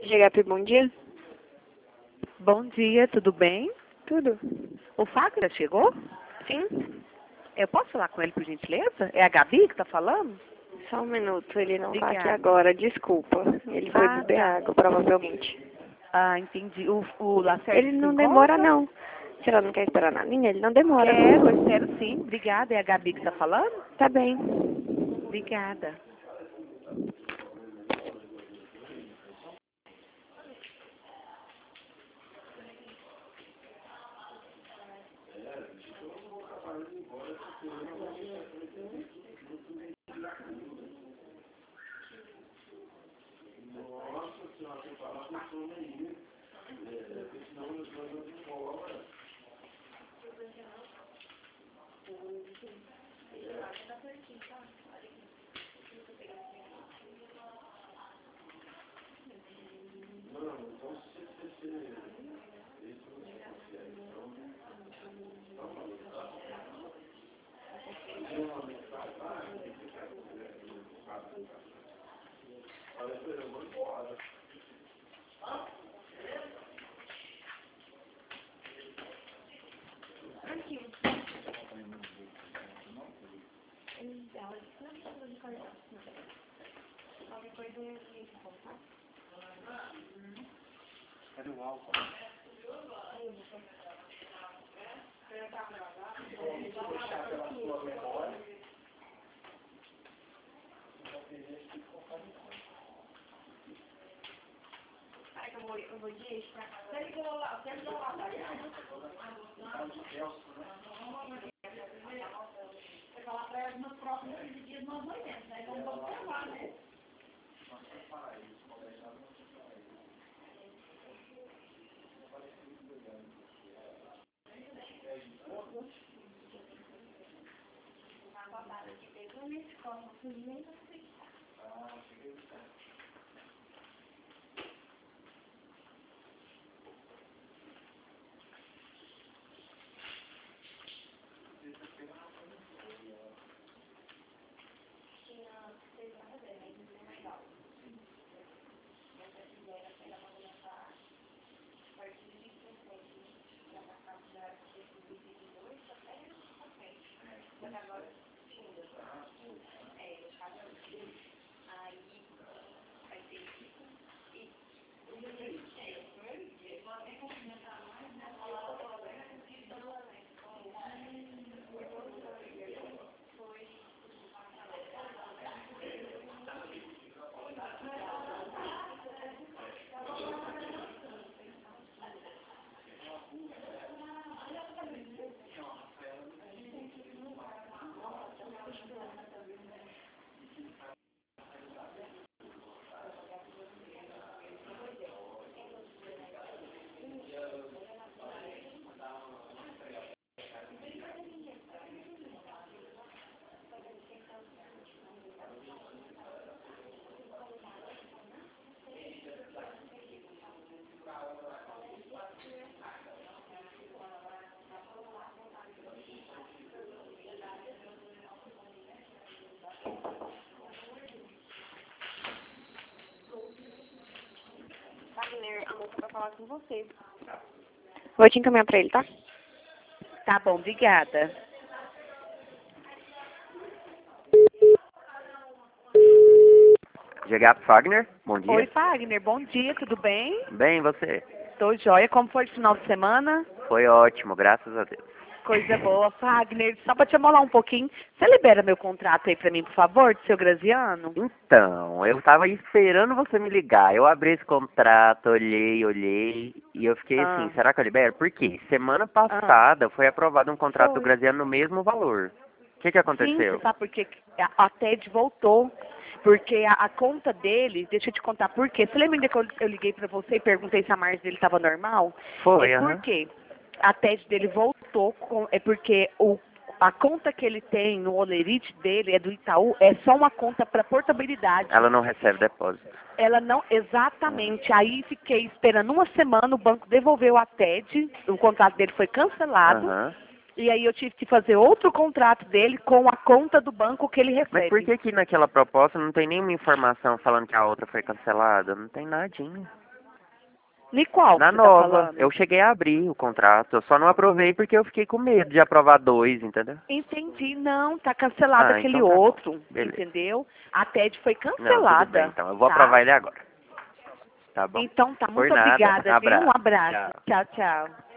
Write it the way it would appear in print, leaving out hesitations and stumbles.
GHP, bom dia. Bom dia, tudo bem? Tudo? O Fagner chegou? Sim? Eu posso falar com ele, por gentileza? É a Gabi que está falando? Só um minuto, ele não tá aqui Obrigada. agora, desculpa. Ele foi beber tá. água, provavelmente. Ah, entendi. O Lacerda Ele se não encontra? demora, não. Se ela não quer esperar nada, ele não demora. Espero sim. Obrigada. É a Gabi que está falando? Tá bem. Obrigada. Cadê o álcool? Wagner, a moça vai falar com você. Vou te encaminhar pra ele, tá? Tá bom, obrigada. GHP Fagner, bom dia. Oi, Fagner. Bom dia, tudo bem? Bem, e você? Tô joia. Como foi o final de semana? Foi ótimo, graças a Deus. Coisa boa, Fagner. Só pra te amolar um pouquinho, você libera meu contrato aí pra mim, por favor, do seu Graziano? Então, eu tava esperando você me ligar. Eu abri esse contrato, olhei, e eu fiquei assim, será que eu libero? Por quê? Semana passada foi aprovado um contrato do Foi. Graziano no mesmo valor. O que Sim, aconteceu? você sabe por quê? A TED voltou. Porque a conta dele, deixa eu te contar por quê. Você lembra que eu liguei pra você e perguntei se a margem dele estava normal? Foi, É por aham. quê? A TED dele voltou, é porque a conta que ele tem no Olerite dele, é do Itaú, é só uma conta para portabilidade. Ela não recebe depósito. Ela não, exatamente. Aí fiquei esperando uma semana, o banco devolveu a TED, o contrato dele foi cancelado. Aham. E aí eu tive que fazer outro contrato dele com a conta do banco que ele recebe. Mas por que naquela proposta não tem nenhuma informação falando que a outra foi cancelada? Não tem nadinha. E qual que Na você tá nova. falando? Eu cheguei a abrir o contrato. Eu só não aprovei porque eu fiquei com medo de aprovar 2, entendeu? Entendi, não, tá cancelado Ah, aquele então tá bom. outro, Beleza. entendeu? A TED foi Não, tudo cancelada. bem, então. Eu vou tá? aprovar ele agora. Tá bom? Então tá, Por muito nada. obrigada, viu? Um Abraço. abraço. Tchau. Tchau, tchau.